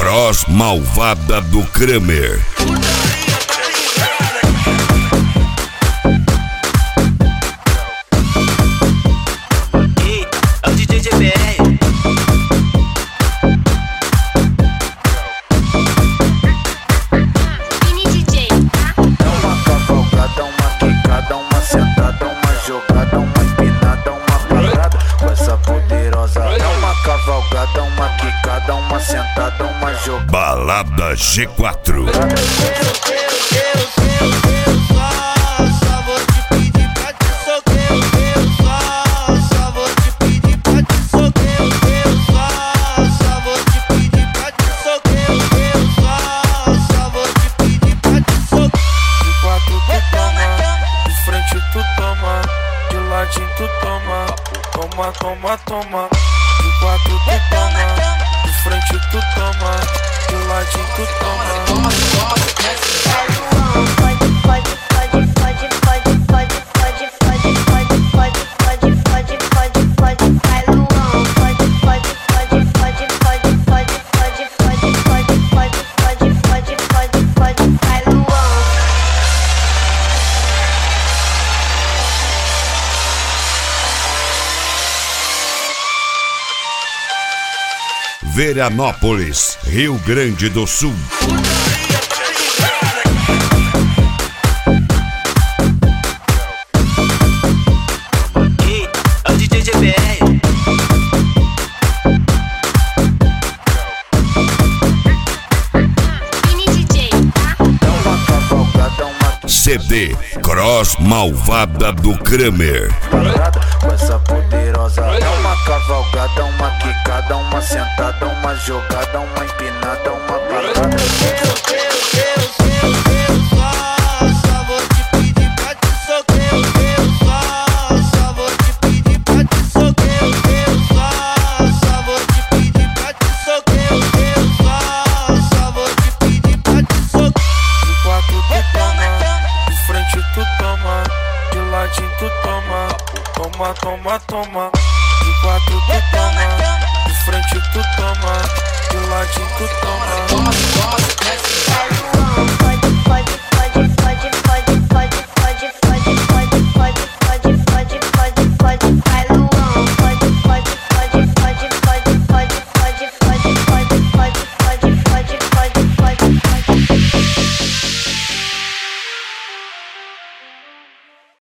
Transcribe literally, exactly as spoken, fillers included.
Cross Malvada do Kramer. É o D J G B R. Mini D J, tá? É uma cavalgada, uma quicada, uma sentada, uma jogada, uma empinada, uma parada com essa poderosa. É uma cavalgada, uma quicada, uma sentada, uma jogada. Balada G quatro. Tu toma, toma, toma, toma. De quatro tu toma, de frente tu toma, de ladinho tu toma. Toma, toma, Pode, pode, pode, pode, pode, pode, pode, pode, pode, pode, pode, pode, pode, vai Luan. Pode, pode, pode, pode, pode, pode, pode, pode, pode, pode, pode, pode, pode, pode, vai Luan. Veranópolis, Rio Grande do Sul. É o D J G B R. Mini D J, tá? é uma cavalgada, uma C D Cross Malvada do Kramer. parada com essa poderosa. É uma cavalgada,